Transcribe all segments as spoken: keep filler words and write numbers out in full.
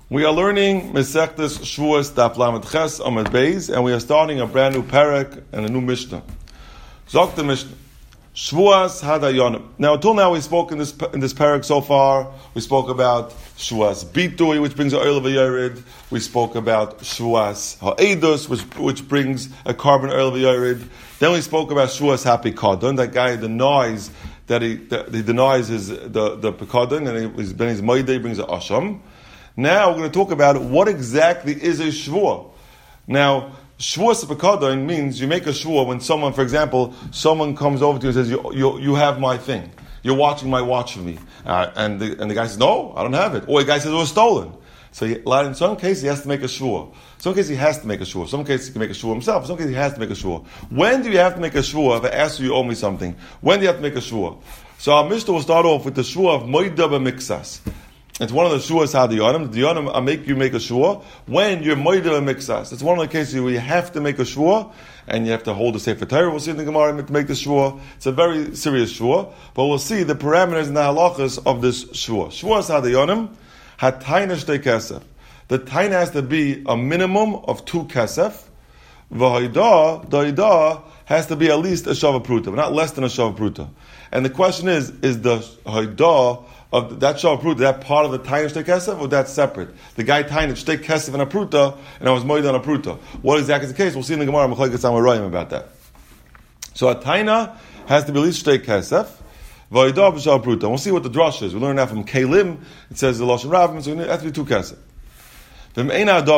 We are learning Mesechtes Shavuos Daf Lamed Ches Amud Beis, and we are starting a brand new parak and a new Mishnah. Zok the Mishnah. Shavuos Hadayonim. Now, until now, we spoke in this in this parak so far. We spoke about Shavuos Bitui, which brings a oil of a Yerid. We spoke about Shavuos Ha'edus, which which brings a carbon oil of a Yerid. Then we spoke about Shavuos HaPikadon. That guy denies that he that he denies his the the Pikadon, and he, he's ben his Maidei brings a Asham. Now we're going to talk about what exactly is a shvua. Now, shvuas b'kadon means you make a shvua when someone, for example, someone comes over to you and says, you, you, you have my thing. You're watching my watch for me. Uh, and, the, and the guy says, no, I don't have it. Or the guy says it was stolen. So he, in some cases he has to make a shvua. Some cases he has to make a shvua. Some cases he can make a shvua himself. In some cases he has to make a shvua. When do you have to make a shvua? If I ask you, you owe me something. When do you have to make a shvua? So our Mishnah will start off with the shvua of moida b'miksas. It's one of the shuas hadiyonim. The diyonim I make you make a shua when you're moida mixas. It's one of the cases where you have to make a shua and you have to hold the sefer Torah. We'll see in the Gemara to make the shua. It's a very serious shua, but we'll see the parameters and the halachas of this shua. Shuas hadiyonim hatayna shtei kesef. The taina has to be a minimum of two kesef. V'haidah, the haidah has to be at least a shava pruta, not less than a shava pruta. And the question is: is the haidah of that shava pruta, that part of the taina shtei kesef, or that's separate? The guy taina shtei kesef and a pruta, and I was moed on a pruta. What exactly is the case? We'll see in the Gemara Mechlekes Amoraim about that. So a taina has to be at least shtei kesef. V'haidah b'shava pruta. We'll see what the drush is. We learn that from Kalim. It says the lashon Rav, so it has to be two kesef. If the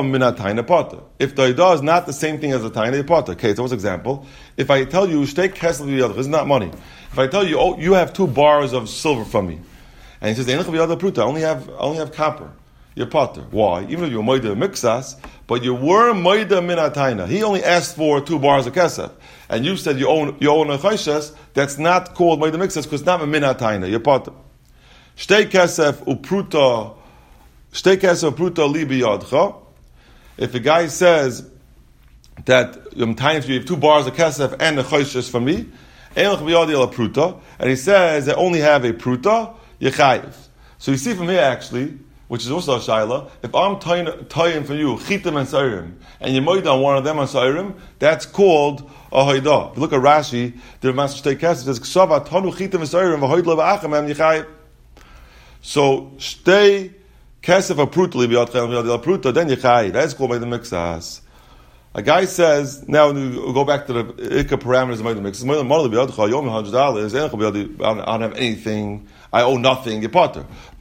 Haidah is not the same thing as the Taina, Potter. Okay, so what's example? If I tell you, Shtei Kesef v'yadach, it's not money. If I tell you, oh, you have two bars of silver from me, and he says, I only have, I only have copper. You're Potter. Why? Even if you're Moida Mixas, but you were Moida Mina Taina. He only asked for two bars of Kesef. And you said you own, you own a Chayshes, that's not called Moida Mixas, because it's not a Mina Taina. You're Potter. Shtei Kesef upruta. If a guy says that you have two bars of kesef and a choishes for me, and he says I only have a pruta, yechayiv. So you see from here actually, which is also a shaila, if I'm tying for you chitim and sairim, and you moed on one of them on sairim, that's called a haidah. If you look at Rashi, the Master Shtei Kesef says ksava tanu chitim and sairim v'hoid leva'achem yechayiv. So shtei Kesef a pruta libiyot pruta, then yechai. That's called by the mixas. A guy says, now we go back to the ikka parameters of the mixas. You owe me hundred dollars. I don't have anything. I owe nothing. You're potter.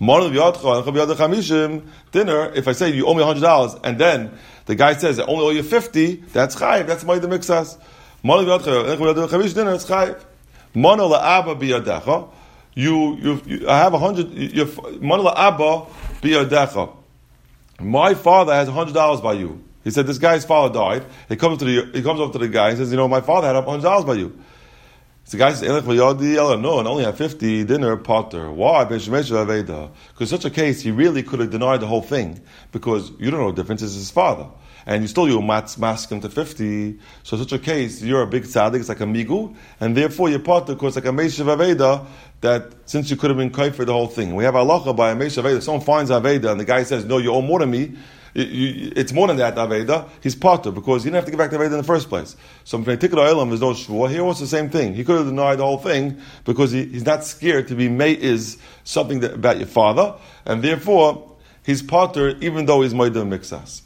Dinner. If I say you owe me hundred dollars, and then the guy says I only owe you fifty, that's chayiv. That's my the mixas. Dinner. It's chayiv. Mono la'aba biyadecha. You, you, you, I have a hundred. Mono la'aba. My father has a hundred dollars by you. He said this guy's father died. He comes to the he comes up to the guy and says, you know, my father had a hundred dollars by you. So the guy says, no, and only have fifty dinner potter. Why? Because in such a case, he really could have denied the whole thing because you don't know the difference. It's his father. And you still, you mask him to fifty. So in such a case, you're a big tzaddik, it's like a migu, and therefore you're potter because it's like a meishav aveda, that since you could have been kai for the whole thing. We have halacha by a meishav aveda. Someone finds aveda, and the guy says, no, you owe more than me. It's more than that aveda. He's potter because he didn't have to give back the aveda in the first place. So in particular ilam, there's no shvua. Here was the same thing. He could have denied the whole thing because he, he's not scared to be meiz something that, about your father, and therefore he's potter even though he's moedah mixas.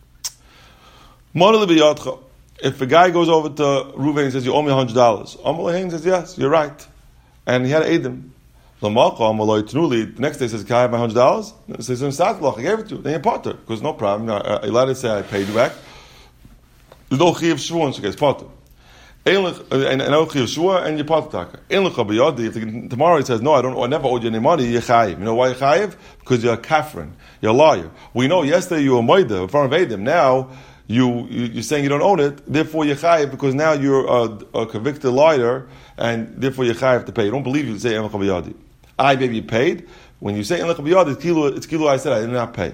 If a guy goes over to Reuven and says, you owe me one hundred dollars, Amalahin says, yes, you're right. And he had Edom. The next day says, can I have my one hundred dollars? He says, I gave it to you. Then you're potter. Because no problem. You're allowed to say, I paid you back. There's no chiv shvua, so it's potter. And no chiv shvua, and you're potter. If tomorrow he says, no, I don't, I never owed you any money, you're chayiv. You know why you're chayiv? Because you're a kafrin. You're a liar. We know yesterday you were moida in front of Edom. Now, You, you, you're saying you don't own it, therefore you're chayiv because now you're a, a convicted liar, and therefore you're chayiv to pay. You don't believe you say Emech B'Yadi. I maybe paid. When you say Emech B'Yadi, it's kilo, it's kilo I said I did not pay.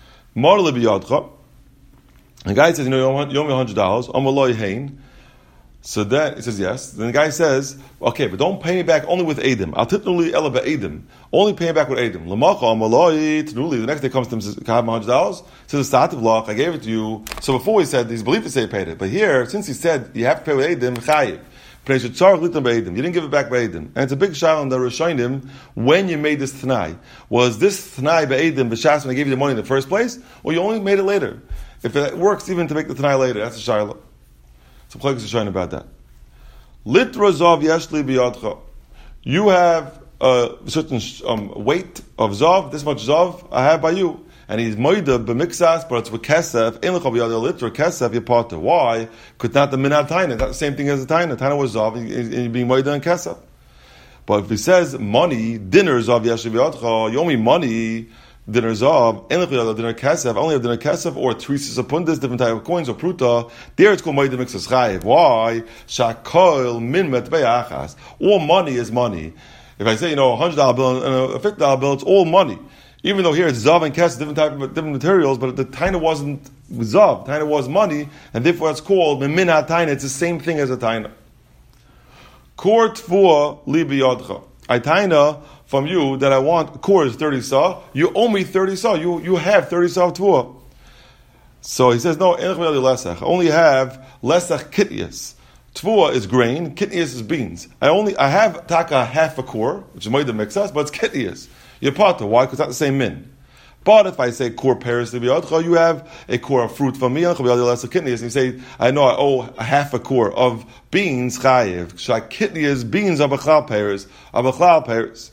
Mar L'B'Yadcha. The guy says, you know, you owe me one hundred dollars. Amaloi Hain. So then he says yes. Then the guy says, okay, but don't pay me back only with Edim. I'll titnuli ela be'edim. Only pay me back with Edim. L'macha maloi tnuli. The next day comes to him and says, can I have my hundred dollars? Says the stativ loch, I gave it to you. So before he said he's believed to say he paid it, but here since he said you have to pay with Edim, chayiv. You didn't give it back by Edim. And it's a big shayla on the Rishonim when you made this Tnai. Was this Tnai by Edim b'shas when I gave you the money in the first place, or you only made it later? If it works even to make the Tnai later, that's a shayla. So Plekes is shayla about that. Litra zav yeshli biyadcha. You have a certain um, weight of zav, this much zav I have by you. And he's moida b'mixas, but it's with kesef. Ein l'chol b'yad liter kesef yipata. Why? Could not the minat taina. Not the same thing as the taina. Taina was zav, and you're being moida and kesef. But if he says money, dinner zav yashiv yadcha, you owe me money, dinner zav. Ein l'chol dinner kesef. I only have dinner kesef or trisas apundis, different type of coins or pruta. There it's called moida mixas chayiv. Why? Shakol min met be'achas. All money is money. If I say you know a hundred dollar bill and a fifty dollar bill, it's all money. Even though here it's zav and kes, different type of different materials, but the taina wasn't zav. Taina was money, and therefore it's called memina taina. It's the same thing as a taina. Kor tfua li biyadcha. I taina from you that I want. Kor is thirty saw. You owe me thirty saw. You you have thirty saw of tfua. So he says no. I only have lesach kitnius. Tfua is grain. Kitnius is beans. I only I have taka half a kor, which is moida mixas, but it's kitnius. Yipata. Why? Because it's not the same min. But if I say kor peris libiyadcha, you have a kor of fruit from me, and you say, I know I owe a half a kor of beans, chayiv. Shakitnias, beans are b'chlal peris, are b'chlal peris.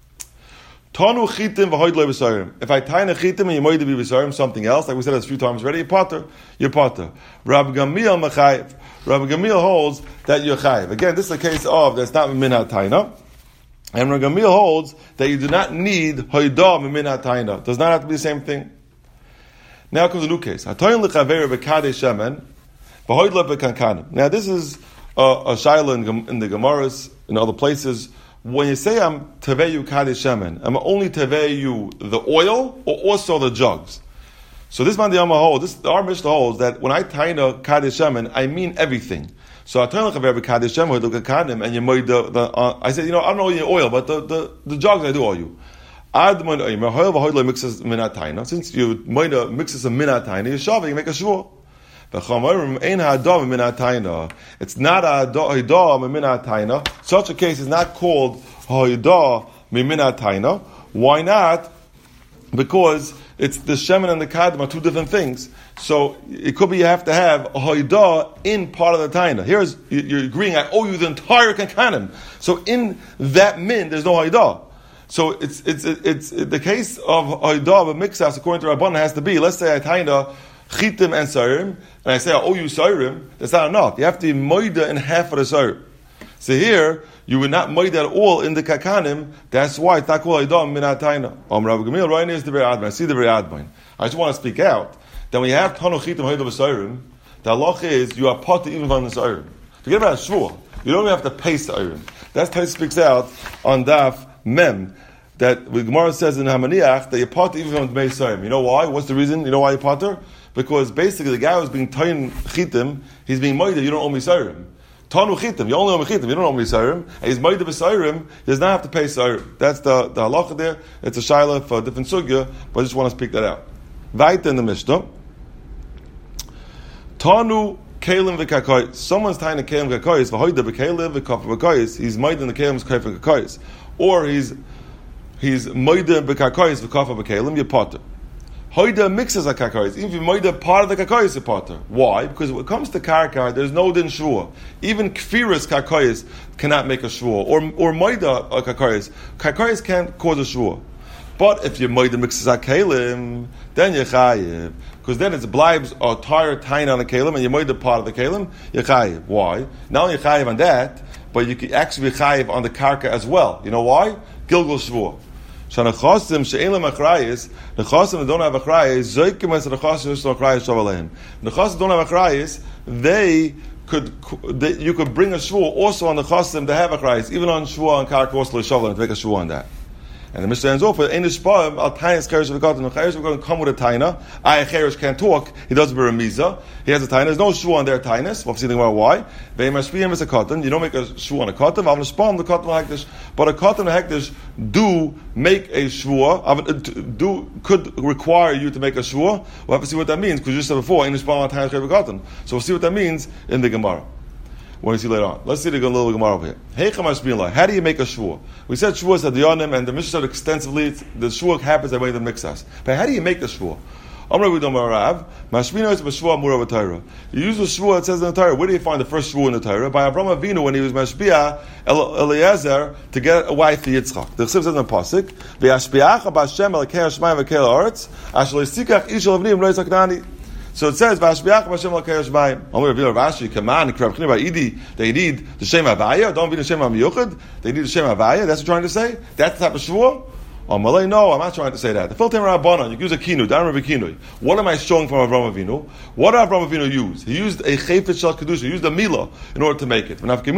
Tanu chitim v'hoid le b'sarim. If I tie a chitim and you might be b'sarim, something else, like we said a few times already, yipata, yipata. Rabbi Gamil mechayiv. Rabbi Gamil holds that you're chayiv. Again, this is a case of, that's not min ha'taina. And Rabbi Gamil holds that you do not need hoidah min ha'taina. Does not have to be the same thing. Now comes a new case. Hatoyin l'chaver b'kadei shemen, v'hoid le b'kankanim. Now this is a, a shayla in, in the Gemaras, in other places. When you say I'm teveyu kadei shemen, I'm only teveyu the oil or also the jugs. So this man the Yama holds, this our Mishnah holds that when I taina kadei shemen, I mean everything. So I turn like a very kaddish shem or the kanim, and you made the, the uh, I said, you know, I don't know your oil, but the, the, the jugs I do owe you. Since you made a mixes of minataina, you're shaving, you make a shvur. It's not a hoidah minataina. Such a case is not called hoidah minataina. Why not? Because it's the shemen and the kaddim are two different things. So it could be you have to have a hoidah in part of the taina. Here's you're agreeing I owe you the entire kankanim. So in that min there's no hoidah. So it's it's it's, it's the case of hoidah but mixas according to Rabbanan has to be. Let's say I taina chitim and sayrim, and I say I owe you sayrim. That's not enough. You have to be moida in half of the sayrim. So here, you would not moid at all in the kakanim. That's why it's not called Idam min ha'taina. Om Rabbi Gamil, right is the very admin. I see the very admin. I just want to speak out that when you have Tanu Chitim Hoidah B'Sayrim, the halacha is you are part even from the Sayrim. Forget about Shvuah. You don't even have to pay Sayrim. That's how he speaks out on Daf Mem. That the Gemara says in Hamaniach that you're part even from the Sayrim. You know why? What's the reason? You know why you're parter? Because basically the guy who's being Tain Chitim, he's being moida. You don't owe me Sayrim. Tanu chitim, you only owe me chitim, you don't owe me sayrim. And he's made of a sayrim, he does not have to pay sayrim. That's the, the halacha there. It's a shayla for a different sugya, but I just want to speak that out. Vaita in the Mishnah. Tanu kelim v'kakoyis. Someone's tying a kelim v'kakoyis, v'hoida v'kelim v'kaf v'kakoyis. He's made in the kelim's kaf v'kakoyis. Or he's, he's made in v'kakoyis v'kaf v'kelim, you're potter. Hoida mixes a kakais. Even if you moida part of the kakais, you potter. Why? Because when it comes to karka, there's no din shvua. Even kfiras kakais cannot make a shvua. Or or moida a kakais. Kakais can't cause a shvua. But if you moida mixes a kalim, then you chayiv. Because then it's blibes a tire tine on a kalim, and you moida part of the kalim, you chayiv. Why? Not only you chayiv on that, but you can actually chayiv on the karka as well. You know why? Gilgul shvua. Shanachasim she'elam achrayis, nechasim don't have achrayis, zoikim as nechasim shlo achrayis shavaleim. Nechasim don't have achrayis, they could, they, you could bring a shvur also on the chasim to have achrayis, even on shvur on karka also shavaleim to make a shvur on that. And the Mishnah ends off with Ein Ishpa'im al Tainas Cheresh V'Katan. The Cheresh V'Katan come with a Taina. I Cheresh can't talk. He does Beremiza. He has a Taina. There's no Shua on their Tainas. We'll see about why. Ve'im Ashpiyim is a Katan. You don't make a Shua on a Katan. Avon Ishpa'im the Katan Hektish. But a Katan Hektish do make a Shua. Do could require you to make a Shua. We'll have to see what that means because you said before Ein Ishpa'im al Tainas Cheresh V'Katan. So we'll see what that means in the Gemara. What do you see later on? Let's see the little Gemara over here. How do you make a shvua? We said shvua is at the yonim, and the Mishnah said extensively. The shvua happens that way in the mixas. But how do you make the shvua? You use the shvua. It says in the Torah. Where do you find the first shvua in the Torah? By Avraham Avinu when he was mashpia Eliezer to get a wife for Yitzchak. The Chsiv says in the pasuk, "V'yashpiach b'Hashem elkei hashmayim v'kei haaretz asher loisikach ish l'avnim lo yisaknani." So it says, "Vashbiach b'Hashem l'kei hashmayim." Amar Rav Rashi, Kaman, Krab Chini Ba'idi. They need the Shem Havaya. Don't be the Shem HaMiyuchad. They need the Shem Havaya. That's what you're trying to say. That's the type of shvua. Oh, Malay, no, I'm not trying to say that. The Filtem Rabbanon, you use a kinu, down Rabbi Kinui. What am I showing from Avraham Avinu? What did Avraham Avinu use? He used a chayfet shel kedusha. He used a milah in order to make it. You have to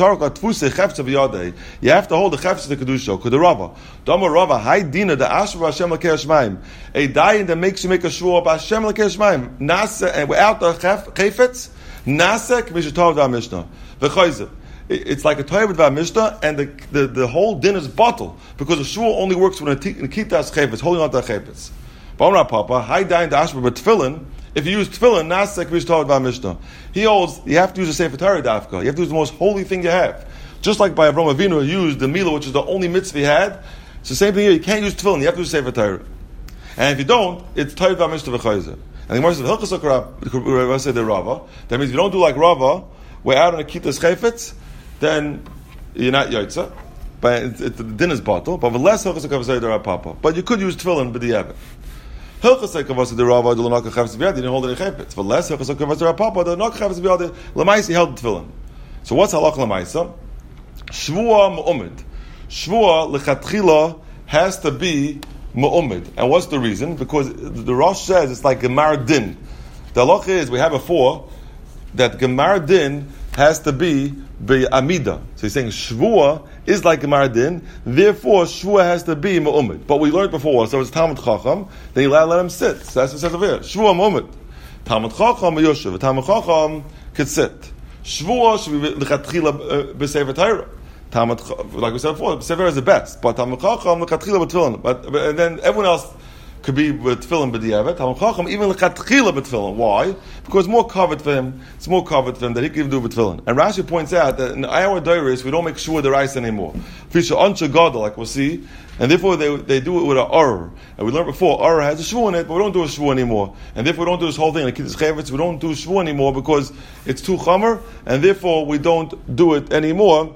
hold the chayfet of the kedusha. Kudarava, Dama Rava, Hai Dina, the Asher Hashem l'kei hashmayim. A dayan that makes you make a shvua b'Hashem l'kei hashmayim. Nasa, and without the chayfetz, nasa k'mishatav da Mishnah. V'chayzev. It's like a Torah with Mishnah, and the, the, the whole din is bottle because the shul only works when a kitas chayfetz, holding on to a chayfetz. B'amra Papa, Hai dayan da Asher, but tefillin. If you use tefillin, nasa k'mishatav da Mishnah. He holds you have to use a sefer Torah dafka. You have to use the most holy thing you have. Just like by Avraham Avinu, he used the milah, which is the only mitzvah he had. It's the same thing here. You can't use tefillin. You have to use sefer Torah. And if you don't, it's Torah da Mishnah v'chayzer. And the Gemara says Hilchos Rava said the Rava. That means if you don't do like Rava, we're out on a kitas chayfetz, then you're not yaitza. But it, it, the din is bottle. But less Hilchos Rava the Papa. But you could use tefillin, but the Yavit. Hilchos Rava the Rava the Lanaka chayfetz b'yad. You didn't hold any chayfetz. But less Hilchos Rava the Papa the Lanaka chayfetz b'yad. Lamaisi held the tefillin. So what's halach lamaisa? Shvua mu'umid. Shvua lechatchila has to be mu'umid. And what's the reason? Because the Rosh says it's like Gemar Din. The halach is, we have before, that Gemar Din has to be Amida. So he's saying Shvua is like Gemar Din, therefore Shvua has to be mu'umid. But we learned before, so it's Talmud Chacham, then you let him sit. So that's what it says over here. Shvua mu'umid. Talmud Chacham yoshev. Talmud Chacham could sit. Shvua should be l'chatchila b'sefer Torah. Talmud, like we said before, sefer is the best, but Talmud Chacham l'chatchila b'tefillin. But and then everyone else could be with tefillin b'diavad. Talmud Chacham even l'chatchila b'tefillin. Why? Because it's more covered for him. It's more covered for him that he can do b'tefillin. And Rashi points out that in our dairies we don't make shua derais anymore. Fisha ansha gadol, like we'll see, and therefore they they do it with an ar. And we learned before ar has a shua in it, but we don't do a shua anymore. And therefore we don't do this whole thing like kids chayvetz. We don't do shua anymore because it's too chamer, and therefore we don't do it anymore.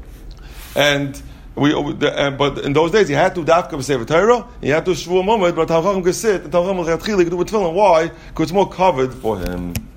And we, uh, but in those days, you had to dafka b'sefer Torah, you had to shvua moment, but Talmud Chacham could sit, and Talmud Chacham could do with tefillin. Why? Because it's more covered for him.